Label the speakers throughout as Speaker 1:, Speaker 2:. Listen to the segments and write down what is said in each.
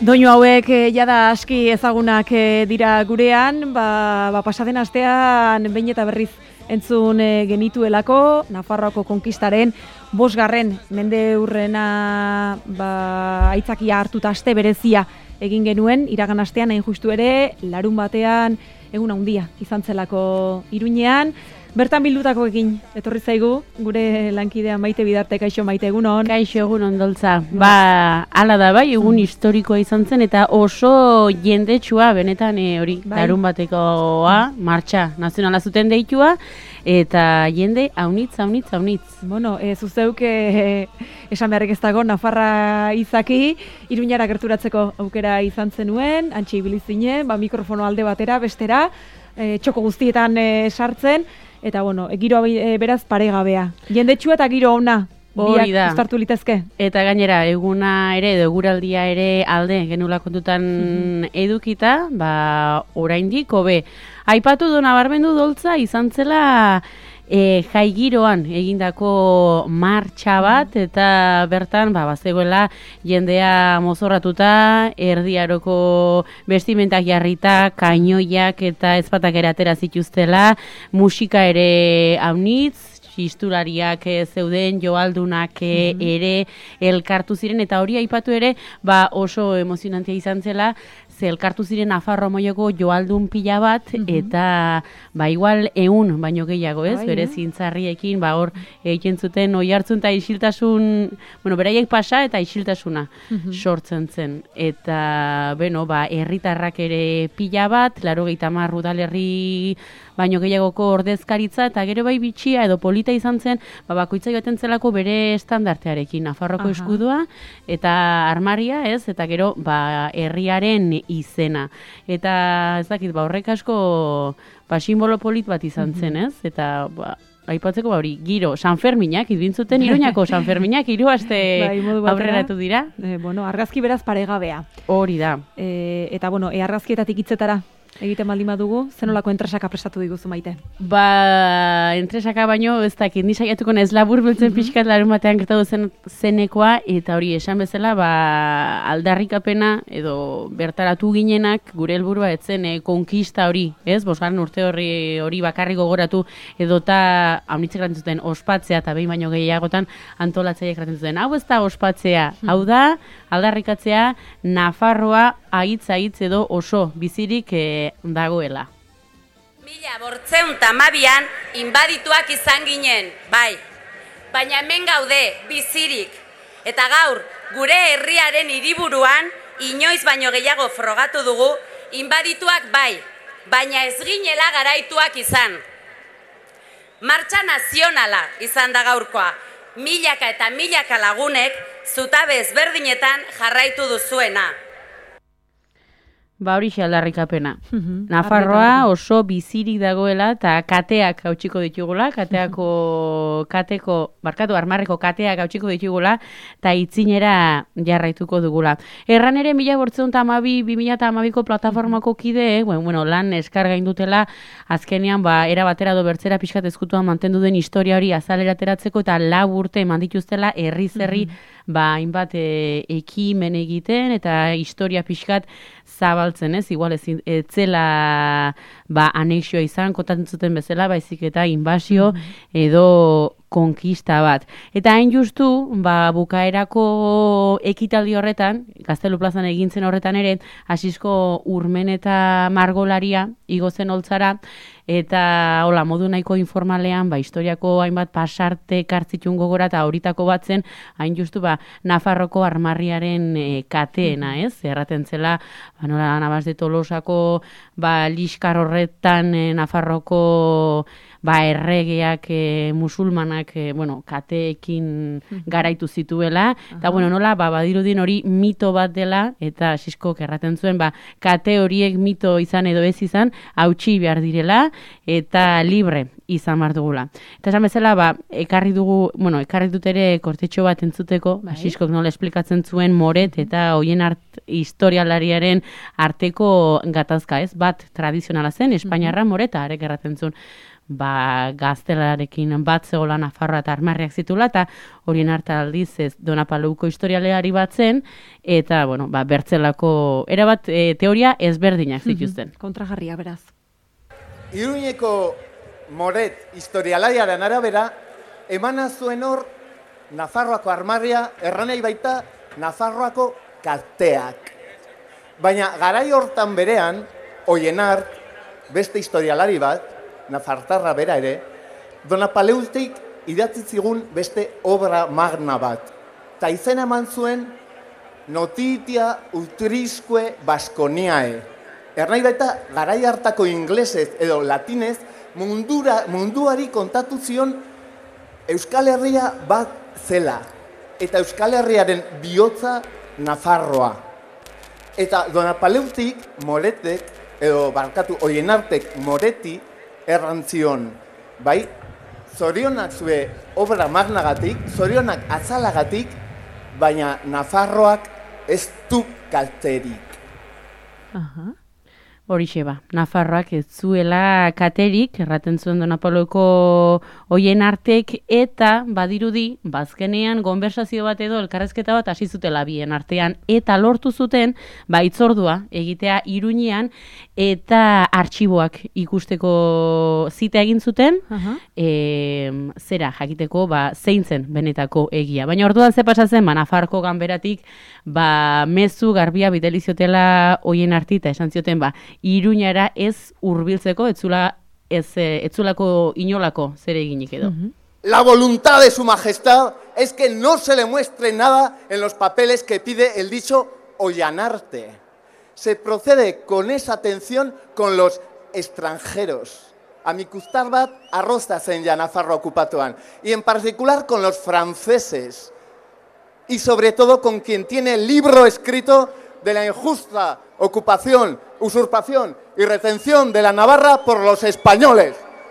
Speaker 1: Doinu hauek jada aski ezagunak dira gurean, pasaden astean behin eta berriz entzun genituelako, Nafarroako konkistaren 5. mendeurrena aitzakia hartuta aste berezia egin genuen, iragan astean hain justu ere, larun batean egun handia izan zelako Iruñean. Bertan bildutakoekin etorri zaigu, gure lankidea Maite Bidarte. Kaixo Maite, egunon.
Speaker 2: Kaixo, egunon Doltza. Hala da bai, egun historikoa izan zen eta oso jendetsua benetan hori, larun batekoa, martxa nazionala zuten deitua, eta jende haunitz.
Speaker 1: Bueno, zuzeuk esan beharrik ez dago, Nafarra izaki, Iruñara gerturatzeko aukera izan zenuen, antxe ibili zinen, mikrofono alde batera, bestera, txoko guztietan sartzen, eta bueno, giro beraz paregabea. Jendetsua eta giro ona, biak uztartu litezke.
Speaker 2: Eta gainera, eguna ere, edo eguraldia ere alde genula kontutan edukita, oraindik hobe. Aipatu du nabarmendu Doltza, izan zela jai giroan egindako martxa bat, eta bertan bazegoela jendea mozorratuta, erdiaroko bestimentak jarrita, kainoiak eta ezpatak ere atera zituztela, musika ere haunitz, txistulariak zeuden, joaldunak ere elkartu ziren, eta hori aipatu ere oso emozionantia izan zela, ze elkartu ziren Nafarro moioko joaldun pila bat, eta igual 100 baino gehiago, ez? Bere zintzarriekin, hor egiten zuten oi hartzun eta isiltasun, beraiek pasa eta isiltasuna sortzen zen. Eta, herritarrak ere pila bat, 80 udalerri baino gehiagoko ordezkaritza, eta gero bitxia edo polita izan zen, bakoitza joaten zelako bere estandartearekin, Nafarroko eskudua, eta armaria, ez? Eta gero, herriaren izena. Eta, ez dakit, horrek asko simbolo polit bat izan zen, ez? Eta, aipatzeko hori, giro, San Ferminak, idintzuten Iruñako San Ferminak, 3 aste aurreratu dira.
Speaker 1: Argazki beraz paregabea.
Speaker 2: Hori da.
Speaker 1: Eta, argazkietatik hitzetara egiten baldin badugu, zenolako entresaka prestatu diguzu Maite?
Speaker 2: Entresaka baino, ez dakit, ni saiatuko ez labur biltzen pixkat larun batean gertatu zenekoa, eta hori esan bezala, aldarrikapena edo bertaratu ginenak gure helburua etzen konkista hori, ez? 5. urte hori bakarri gogoratu, edota haunitzek eraten zuten ospatzea, eta behin baino gehiagotan antolatzaiek eraten zuten. Hau ez da ospatzea, hau da aldarrikatzea Nafarroa aitz edo oso bizirik dagoela.
Speaker 3: 1412an inbadituak izan ginen, bai. Baina hemen gaude, bizirik. Eta gaur, gure herriaren hiriburuan, inoiz baino gehiago frogatu dugu, inbadituak bai, baina ez ginela garaituak izan. Martxa nazionala izan da gaurkoa, milaka eta milaka lagunek zutabe ezberdinetan jarraitu duzuena.
Speaker 2: Hori aldarrikapena. Nafarroa oso bizirik dagoela eta kateak hautsiko ditugula, armarreko kateak hautsiko ditugula eta itzinera jarraituko dugula. Erran ere 1912-2012ko plataformako kide, lan eskargain dutela, azkenean era batera do bertzera pixkat ezkutuan mantendu den historia hori azalera ateratzeko eta 4 urte eman dituztela herri hainbat ekimen egiten eta historia pixkat zabaltzen, ez? Igual ez zela anexioa izan, kontatzen zuten bezala, baizik eta inbasio edo konkista bat. Eta hain justu, bukaerako ekitaldi horretan, Gaztelu plazan egintzen horretan ere, Asisko Urmen eta Margolaria igo zen Oltzara, eta modu nahiko informalean, historiako hainbat pasarte kartzitun gogora eta horitako batzen, hain justu Nafarroko armarriaren kateena, ez? Erraten zela, Nabas de Tolosako liskar horretan Nafarroko erregeak, musulmanak, kateekin garaitu zituela, eta nola, badirudin hori mito bat dela, eta Asiskok erraten zuen, kate horiek mito izan edo ez izan, hautsi behar direla, eta libre izan behar dugula. Eta esan bezala, ekarri dut ere kortetxo bat entzuteko, Siskok nola esplikatzen zuen Moret eta hoien historialariaren arteko gatazka, ez? Bat tradizionala zen, Espainiarra Moreta arek erraten zuen, gaztelarekin bat zegoela Nafarroa eta armarriak zitula, eta horien aldiz ez Donapaleuko historialeari bat zen, eta, bertzelako, erabat teoria ezberdinak zituzten.
Speaker 1: Kontrajarria, beraz.
Speaker 4: Iruñeko Moret historialariaren arabera, emana zuen hor Nafarroako armarria, erranei baita Nafarroako kalteak. Baina garai hortan berean, Oienart, beste historialari bat, nafartarra bera ere, Donapaleutik idatzi zigun beste obra magna bat. Ta izena eman zuen Notitia Utrisque Baskoniae. Ernai baita garai hartako inglesez edo latinez munduari kontatu zion Euskal Herria bat zela. Eta Euskal Herriaren bihotza Nafarroa. Eta Donapaleutik Moretek, edo Oienartek Moreti, errantzion, zorionak zue obra magnagatik, zorionak azalagatik, baina Nafarroak ez du kalterik.
Speaker 2: Horixe Nafarroak ez zuela katerik, erraten zuen Donapaleuko Oienartek, eta badirudi, bazkenean konversazio bat edo elkarrezketa bat hasi zutela bien artean, eta lortu zuten, hitzordua egitea Iruñean, eta artxiboak ikusteko zita egin zuten, zera jakiteko zeintzen benetako egia. Baina orduan ze pasatzen, Nafarroko ganberatik, mezu garbia bidali ziotela Oienarti, eta esan zioten, Iruñara ez hurbiltzeko, etzulako inolako zer eginik edo.
Speaker 4: La voluntad de su majestad es que no se le muestre nada en los papeles que pide el dicho Oianarte. Se procede con esa atención con los extranjeros. Amikustar bat arroza zen ja Nafarroa okupatuan. Y en particular con los franceses. Y sobre todo con quien tiene el libro escrito de la injusta ocupación, usurpación y retención de la Navarra por los españoles.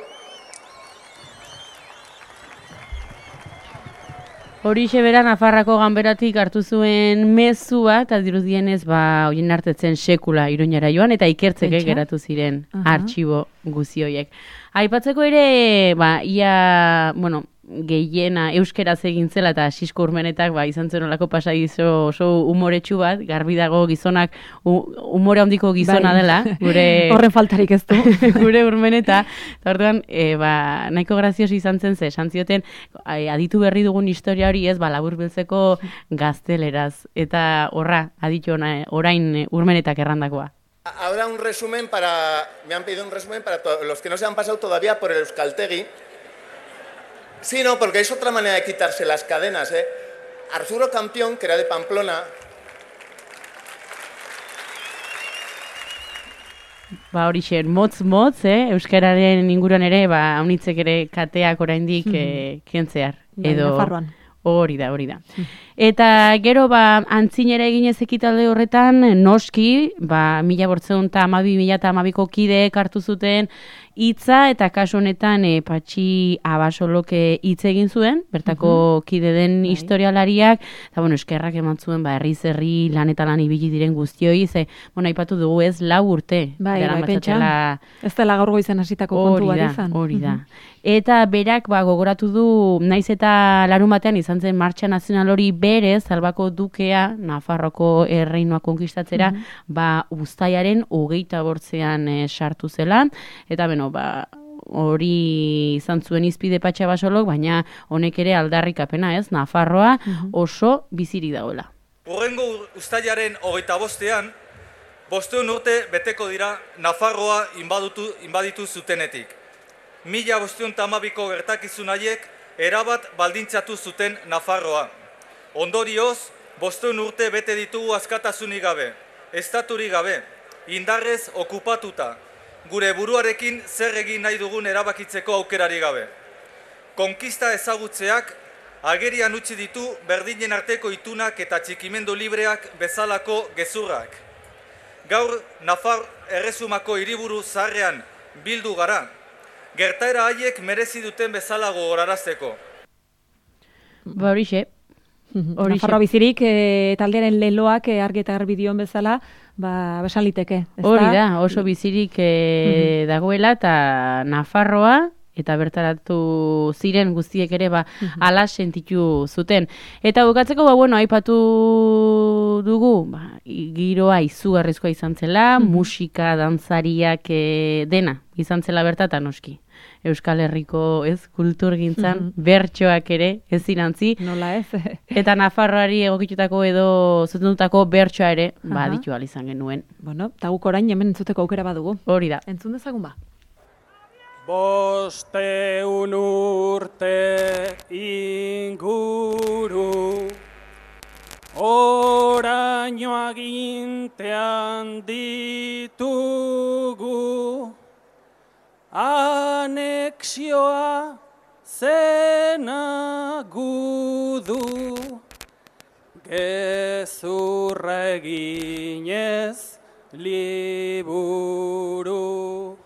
Speaker 2: Horixe bera Nafarrako ganberatik hartu zuen mezua, eta dirudienez Oienartetzen sekula Iruñara joan, eta ikertzeke geratu ziren artxibo guzioiek. Aipatzeko ere, gehiena euskeraz egin zela eta Sisko Urmenetak izan zen olako pasadizo oso umoretsu bat, garbi dago gizonak umore handiko gizona dela, gure
Speaker 1: horren faltarik ez du.
Speaker 2: Gure Urmeneta, eta orduan nahiko grazioso izan zen ze, esan zioten aditu berri dugun historia hori ez, laburbiltzeko gazteleraz, eta aditu orain Urmenetak errandakoa.
Speaker 4: Ahora me han pedido un resumen para los que no se han pasado todavía por el Euskaltegi. Sí, no, porque es otra manera de quitarse las cadenas, ¿eh? Arturo Campión, que era de Pamplona.
Speaker 2: Horixe, motz, euskararen inguruan ere, haunitzek ere kateak oraindik kentzear. Edo
Speaker 1: Nafarroan.
Speaker 2: Hori da. Eta gero, antzinera eginez ekitalde horretan, noski, 1912-1912ko kideek hartu zuten hitza, eta kasu honetan Patxi Abasolok hitz egin zuen, bertako kide den historialariak, eta eskerrak eman zuen, herri lan eta lan ibili diren guztioi, ze, aipatu dugu ez, 4 urte.
Speaker 1: Pentsa, ez dela gaur goizen hasitako kontu bat izan.
Speaker 2: Hori da. Eta berak gogoratu du, naiz eta larun batean izan zen martxa nazional hori berez, Albako dukea, Nafarroko erreinua konkistatzera, uztailaren 28ean sartu zela, eta hori izan zuen izpide Patxi Abasolok, baina honek ere aldarrikapena ez, Nafarroa oso bizirik dagoela.
Speaker 5: Hurrengo uztailaren 25ean, 500 urte beteko dira Nafarroa inbaditu zutenetik. 1512ko gertakizun haiek erabat baldintzatu zuten Nafarroa. Ondorioz, 500 urte bete ditugu askatasunik gabe, estaturik gabe, indarrez okupatuta, gure buruarekin zer egin nahi dugun erabakitzeko aukerari gabe. Konkista ezagutzeak agerian utzi ditu berdinen arteko itunak eta txikimendu libreak bezalako gezurrak. Gaur Nafar erresumako hiriburu zaharrean bildu gara. gertaera haiek merezi duten bezala gogorarazteko.
Speaker 2: Ba horixe.
Speaker 1: Nafarroa bizirik taldearen leloak argi eta garbi dion bezala, besan liteke.
Speaker 2: Hori da, oso bizirik dagoela eta Nafarroa eta bertaratu ziren guztiek ere ala sentitu zuten. Eta bukatzeko, aipatu dugu, giroa izugarrizkoa izan zela, musika, dantzariak dena izan zela bertatan noski. Euskal Herriko kulturgintzan bertsoak ere ez irantzi.
Speaker 1: Nola ez?
Speaker 2: Eta Nafarroari egokitutako edo zutendutako bertsoa ere ditu izan genuen.
Speaker 1: Bueno, eta guk orain hemen entzuteko aukera badugu.
Speaker 2: Hori da.
Speaker 1: Entzun dezagun ba.
Speaker 6: 500 urte inguru oraino agintean ditugu anexioa zena gudu gezurra eginez liburu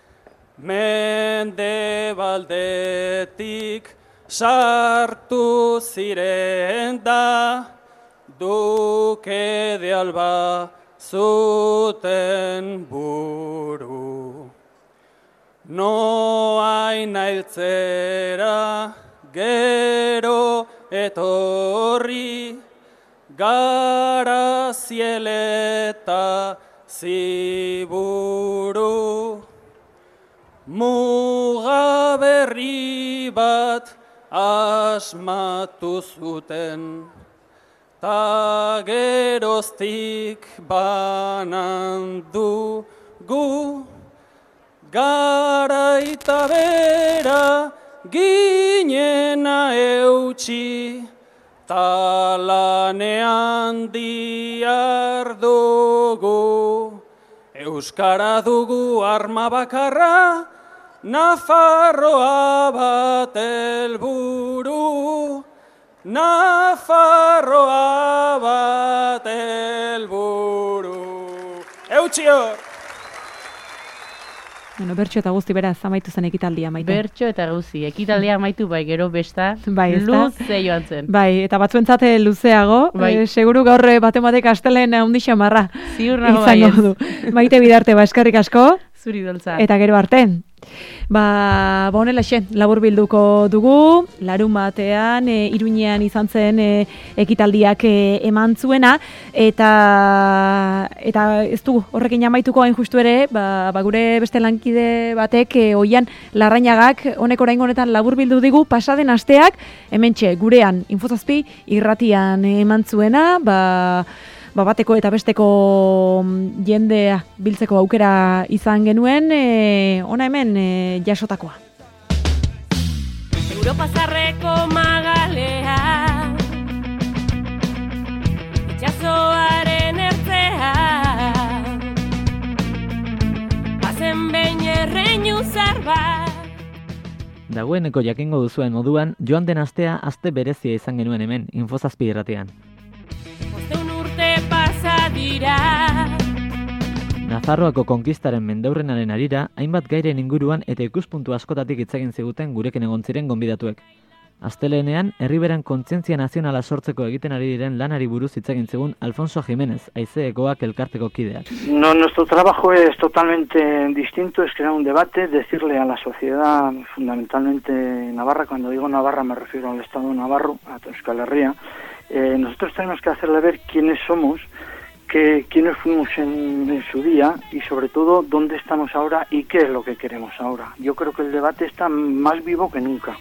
Speaker 6: Mendebaldetik sartu ziren da Duke de Alba zuten buru. Noain nailtzera gero etorri Garazieleta ziburu. Muga berri bat asmatu zuten, ta geroztik banan dugu, garaita bera ginena eutxi, ta lanean diardugu. Euskara dugu arma bakarra, Nafarroa bat helburu, Nafarroa bat helburu. Eutxio!
Speaker 1: Bueno, bertxo eta guzti beraz amaitu zen ekitaldia, Maite.
Speaker 2: Bertxo eta guzti, ekitaldia amaitu gero besta,
Speaker 1: luze
Speaker 2: joan zen.
Speaker 1: Bai, eta batzuentzat luzeago, seguru gaur batek astelen handi xamarra.
Speaker 2: Ziur nago baiez.
Speaker 1: Maite Bidarte, eskerrik asko.
Speaker 2: Zuri doltza.
Speaker 1: Eta gero arte. Honelaxe, labur bilduko dugu, larun batean, Iruñean izan zen ekitaldiak eman zuena, eta ez dugu, horrekin amaituko hain justu ere, gure beste lankide batek, oian Larrañagak, honek oraingo honetan labur bildu digu, pasaden asteak, hementxe, gurean, Infozazpi, irratian eman zuena, bateko eta besteko jendea biltzeko aukera izan genuen, ona hemen jasotakoa.
Speaker 7: Europa zarreko magalea, itxasoaren ertzea, bazen behin erreinu zarbat.
Speaker 8: Dagoeneko jakingo duzuen moduan, joan den astea aste berezia izan genuen hemen, Infozazpi irratian. Nafarroako konkistaren mendeurrenaren arira, hainbat gairen inguruan eta ikuspuntu askotatik hitz egin ziguten gurekin egon ziren gonbidatuek. Asteleenean, herriberan kontzientzia nazionala sortzeko egiten ari diren lanari buruz hitz egin zigun Alfonso Jiménez, Haizeekoak elkarteko kideak.
Speaker 9: No, nuestro trabajo es totalmente distinto, es crear un debate, decirle a la sociedad, fundamentalmente Navarra, cuando digo Navarra me refiero al Estado navarro, a Euskal Herria. Nosotros tenemos que hacerle ver quiénes somos, quiénes fuimos en su día y sobre todo dónde estamos ahora y qué es lo que queremos ahora. Yo creo que el debate está más vivo que nunca.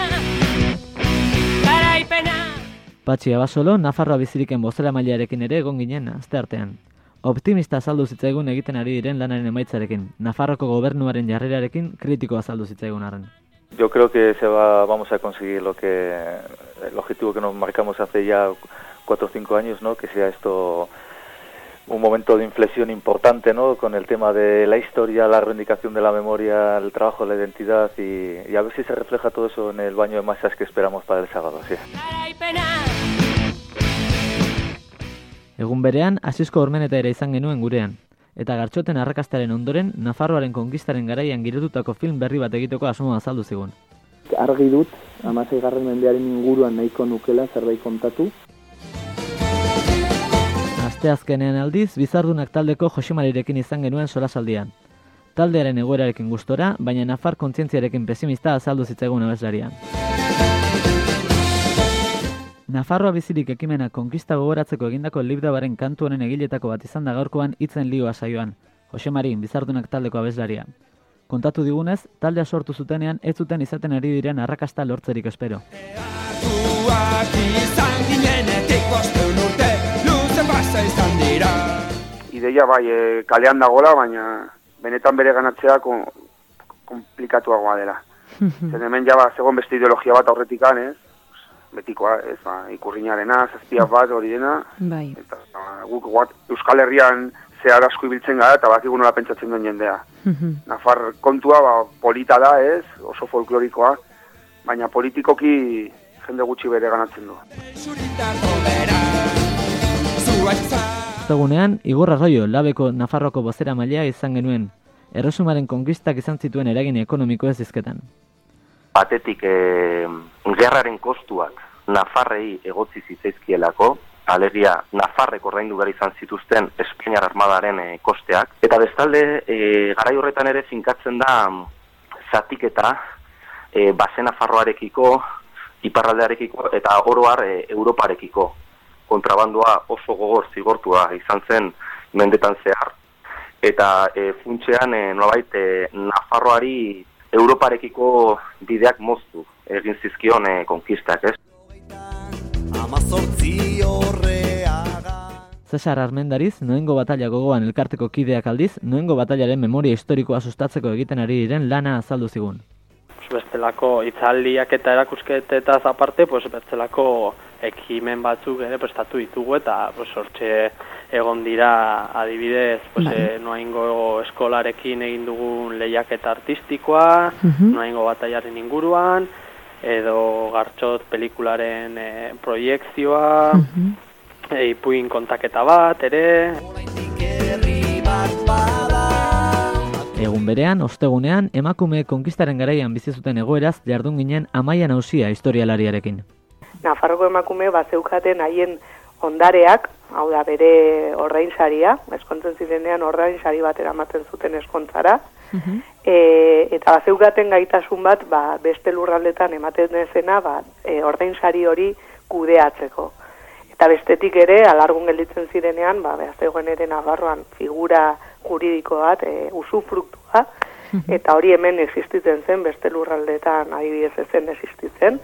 Speaker 8: Patxi Abasolo, Nafarroa biziriken bozeramailearekin ere egon ginen asteartean. Optimista azaldu zitzaigun egiten ari diren lanaren emaitzarekin, Nafarroko gobernuaren jarrerarekin kritiko azaldu zitzaigun arren.
Speaker 10: Yo creo que vamos a conseguir el objetivo que nos marcamos hace ya 4 o 5 años, ¿no? Que sea esto un momento de inflexión importante, ¿no? Con el tema de la historia, la reivindicación de la memoria, el trabajo de la identidad y a ver si se refleja todo eso en el baño de masas que esperamos para el sábado, sí.
Speaker 8: Egun berean, Asisko Ormeneta ere izan genuen gurean. Eta Gartxoten arrakastaren ondoren, Nafarroaren konkistaren garaian girotutako film berri bat egiteko asmoa azaldu zigun.
Speaker 11: Argi dut, 16. mendearen inguruan nahiko nukela zerbait kontatu.
Speaker 8: Asteazkenean aldiz, Bizardunak taldeko Josemarirekin izan genuen solasaldian. Taldearen egoerarekin gustora, baina Nafar kontzientziarekin pesimista azaldu zitzaigun abeslarian. Nafarroa bizirik ekimena konkista gogoratzeko egindako Libdabaren kantu honen egiletako bat izan da gaurkoan hitzen lioa saioan. Josemarin, Bizardunak taldeko abeslaria. Kontatu digunez, taldea sortu zutenean ez zuten izaten ari diren arrakasta lortzerik espero.
Speaker 12: Ideia bai kalean dagoela, baina benetan bere ganatzea komplikatuagoa dela. Zer hemen jaba zegoen beste ideologia bat aurretikan, ez? Betikoa, ez? Ikurriñarena, zazpiak bat hori dena.
Speaker 1: Bai.
Speaker 12: Eta guk Euskal Herrian zehar asko ibiltzen gara eta bakigu nola pentsatzen duen jendea. Nafar kontua polita da, ez? Oso folklorikoa, baina politikoki jende gutxi bere ganatzen du.
Speaker 8: Ostegunean, Igor Arroyo, Labeko Nafarroko bozera mailea izan genuen. Erresumaren konkistak izan zituen eragin ekonomiko ez izketan.
Speaker 13: Batetik, gerraren kostuak Nafarrei egotzi zitzaizkielako, alegia Nafarrek ordaindu behar izan zituzten Espainiar Armadaren kosteak. Eta bestalde, garai horretan ere finkatzen da zatiketa base Nafarroarekiko, iparraldearekiko eta oro har Europarekiko. Kontrabandua oso gogor zigortua izan zen mendetan zehar. Eta funtsean nolabait Nafarroari Europarekiko bideak moztu egin zizkion konkistak, ez?
Speaker 8: Cesar Armendariz, Noengo Batalla gogoan elkarteko kideak aldiz, Noengo Batallaren memoria historikoa sustatzeko egiten ari diren lana azaldu zigun.
Speaker 14: Bestelako hitzaldiak eta erakusketetaz aparte, bestelako ekimen batzuk ere prestatu ditugu eta hortxe egon dira adibidez Noaingo eskolarekin egin dugun lehiaketa artistikoa, Noaingo Batallaren inguruan, edo Gartxot pelikularen proiekzioa, Ipuin kontaketa bat ere.
Speaker 8: Egun berean, ostegunean, emakume konkistaren garaian bizi zuten egoeraz jardun ginen Amaia Nausia historialariarekin.
Speaker 15: Nafarroko emakume zeukaten haien ondareak, hau da bere ordainsaria, eskontzen zirenean ordainsari bat eramaten zuten eskontzara, eta zeukaten gaitasun bat beste lurraldetan ematen zena ordainsari hori kudeatzeko. Eta bestetik ere, alargun gelditzen zirenean, zegoen ere Nafarroan figura juridiko bat, usufruktua, eta hori hemen existitzen zen, beste lurraldetan adibidez ezen existitzen.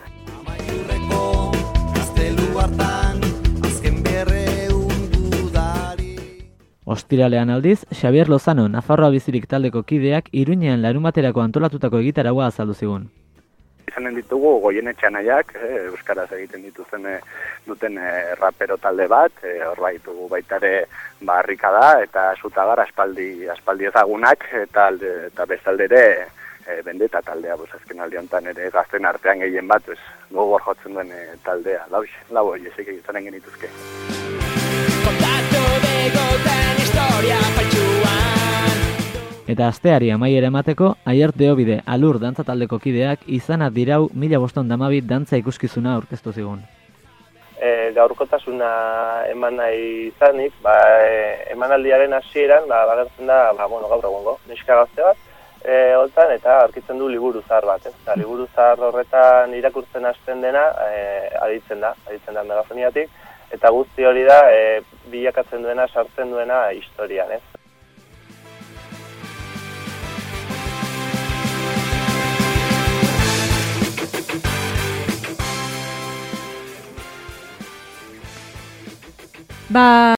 Speaker 8: Ostiralean aldiz, Xabier Lozano, Nafarroa bizirik taldeko kideak, Iruñean larunbaterako antolatutako egitaragoa azaldu zigun.
Speaker 16: Izanen ditugu Goienetxe anaiak, euskaraz egiten duten rapero talde bat, hor baitugu baitare Harrikada eta Zutagar aspaldi ezagunak, eta bestalde ere Bendeta taldea, azken aldi honetan ere gazten artean gehien bat, gogor jotzen duen taldea, lau horiek izanen genituzke.
Speaker 8: Eta asteari amaiera emateko, Aiert Deobide Alur dantza taldeko kideak izana dirau 1512 dantza ikuskizuna aurkeztu zigun.
Speaker 17: Gaurkotasuna eman nahi izanik, emanaldiaren hasieran agertzen da gaur egungo neska gazte bat, holtan eta aurkitzen du liburu zahar bat. Eta liburu zahar horretan irakurtzen hasten dena aditzen da megafoniatik, eta guzti hori da bilakatzen duena, sartzen duena historian, ez?
Speaker 1: Ba